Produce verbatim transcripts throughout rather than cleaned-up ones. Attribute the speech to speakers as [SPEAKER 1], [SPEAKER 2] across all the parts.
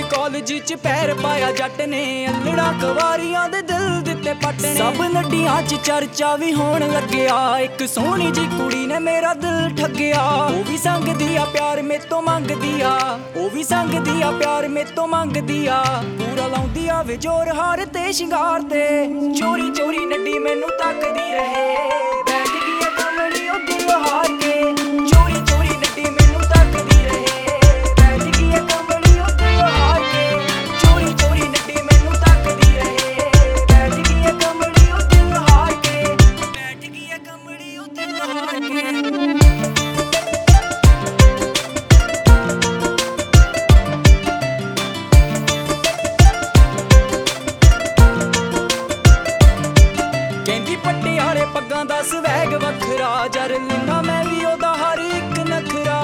[SPEAKER 1] College ਚ ਪੈਰ ਪਾਇਆ ਜੱਟ ਨੇ, ਅਲੜਾ ਕਵਾਰੀਆਂ ਦੇ ਦਿਲ ਦਿੱਤੇ ਪੱਟ ਨੇ। ਸਭ ਨੱਡੀਆਂ ਚ ਚਰਚਾ ਵੀ ਹੋਣ ਲੱਗਿਆ, ਇੱਕ ਸੋਹਣੀ ਜੀ ਕੁੜੀ ਨੇ ਮੇਰਾ ਦਿਲ ਠੱਗਿਆ। ਉਹ ਵੀ ਸੰਗਦੀ ਆ ਪਿਆਰ ਮੇਤੋਂ ਮੰਗਦੀ ਆ, ਉਹ ਵੀ ਸੰਗਦੀ ਆ ਪਿਆਰ ਮੇਤੋਂ ਮੰਗਦੀ ਆ। ਪੂਰਾ ਲਾਉਂਦੀ ਆ ਵੇ ਜ਼ੋਰ ਹਾਰ ਤੇ ਸ਼ਿੰਗਾਰ ਤੇ, ਚੋਰੀ ਚੋਰੀ ਨੱਡੀ ਮੈਨੂੰ ਤੱਕਦੀ ਰਹੇ। ਬੈਠ ਗਈ ਆ ਕਮਲੀ ਉਹ ਦਿਲ ਹਾਰ ਕੇ, ਚੋਰੀ ਚੋਰੀ ਨੱਡੀ ਮੈਨੂੰ ਤੱਕਦੀ ਰਹੇ। ਬੈਠ ਗਈ ਆ ਕਮਲੀ ਉਹ ਦਿਲ ਹਾਰ ਕੇ, ਚੋਰੀ ਚੋਰੀ ਨੱਡੀ ਮੈਨੂੰ ਤੱਕਦੀ ਰਹੇ। ਬੈਠ ਗਈ ਆ ਕਮਲੀ ਉਹ ਦਿਲ ਹਾਰ ਕੇ, ਬੈਠ ਗਈ ਆ ਕਮਲੀ ਉਹ ਦਿਲ ਹਾਰ ਕੇ। ਕਹਿੰਦੀ ਪਟਿਆਲੇ ਪੱਗਾਂ ਦਾ ਸਵੈਗ ਵੱਖਰਾ, ਜਰ ਲੈਂਦਾ ਮੈਂ ਵੀ ਉਹਦਾ ਹਰ ਇੱਕ ਨਖਰਾ।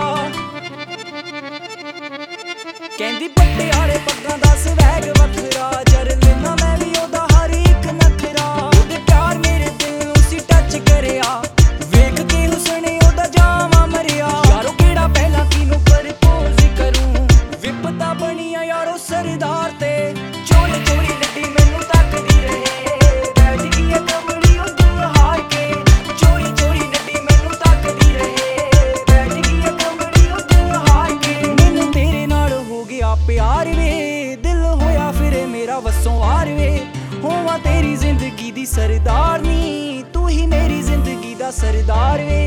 [SPEAKER 1] ਕਹਿੰਦੀ ਪਟਿਆਲੇ ਪੱਗਾਂ ਦਾ ਸਵੈਗ ਵੱਖਰਾ, ਜਰ ਲੈਂਦਾ ਮੈਂ ਵੀ ਉਹਦਾ ਹਰ ਇੱਕ ਨਖਰਾ। ਉਹਦੇ ਪਿਆਰ ਮੇਰੇ ਦਿਲ ਨੂੰ ਸੀ ਟੱਚ ਕਰਿਆ, ਵੇਖ ਕੇ ਹੁਸਨੇ ਉਹਦਾ ਜਾਵਾਂ ਮਰਿਆ। ਯਾਰੋ ਕਿਹੜਾ ਪਹਿਲਾਂ ਕਿਨੂੰ ਪ੍ਰਪੋਜ਼ ਕਰੂੰ, ਵਿਪਤਾ ਬਣੀ ਆ ਯਾਰੋ ਸਰਦਾਰ ਤੇ। ਚੋਰੀ ਚੋਰੀ ਨੱਡੀ ਮੈਨੂੰ ਤੱਕਦੀ ਰਹੇ, ਬੈਠ ਗਈ ਆ ਕਮਲੀ ਉਹ ਦਿਲ ਹਾਰ ਕੇ। ਚੋਰੀ ਚੋਰੀ ਨੱਡੀ ਮੈਨੂੰ ਤੱਕਦੀ ਰਹੇ, ਬੈਠ ਗਈ ਆ ਕਮਲੀ ਉਹ ਦਿਲ ਹਾਰ ਕੇ। ਮੈਨੂੰ ਤੇਰੇ ਨਾਲ ਹੋ ਗਿਆ ਪਿਆਰ ਵੇ, ਦਿਲ ਹੋਇਆ ਫਿਰੇ ਮੇਰਾ ਵੱਸੋਂ ਆਰ ਵੇ। ਹੋਵਾਂ ਤੇਰੀ ਜ਼ਿੰਦਗੀ ਦੀ ਸਰਦਾਰਨੀ, ਤੂੰ ਹੀ ਮੇਰੀ ਜ਼ਿੰਦਗੀ ਦਾ ਸਰਦਾਰ ਵੇ।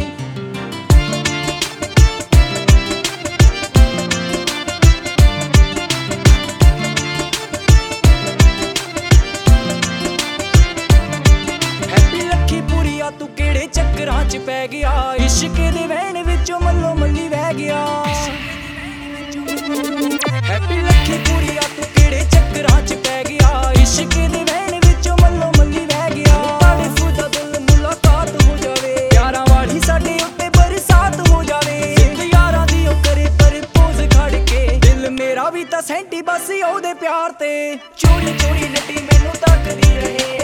[SPEAKER 1] ਤੂੰ ਕਿਹੜੇ ਚੱਕਰਾਂ ਚ ਪੈ ਗਿਆ, ਇਸ਼ਕ ਦੇ ਵਹਿਣ ਵਿੱਚੋਂ ਮੱਲੋ ਮੱਲੀ ਵਹਿ ਗਿਆ। ਹੈਪੀ ਲੱਖੀ ਪੂਰੀਆ ਤੂੰ ਕਿਹੜੇ ਚੱਕਰਾਂ ਚ ਪੈ ਗਿਆ, ਇਸ਼ਕ ਦੇ ਵਹਿਣ ਵਿੱਚੋਂ ਮੱਲੋ ਮੱਲੀ ਵਹਿ ਗਿਆ। ਤਾਰੀਫ ਦਾ ਦਿਲ ਮੁਲਾਕਾਤ ਹੋ ਜਾਵੇ, ਯਾਰਾਂ ਵਾਲੀ ਸਾਡੇ ਉੱਤੇ ਬਰਸਾਤ ਹੋ ਜਾਵੇ। ਜ਼ਿੰਦ ਯਾਰਾਂ ਦੀ ਉਹ ਕਰੇ ਪ੍ਰਪੋਜ਼ ਖੜ ਕੇ, ਦਿਲ ਮੇਰਾ ਵੀ ਤਾਂ ਸੈਂਟੀ ਬਸ ਉਹਦੇ ਪਿਆਰ ਤੇ। ਚੋਰੀ ਚੋਰੀ ਨੱਡੀ ਮੈਨੂੰ ਤੱਕਦੀ ਰਹੇ,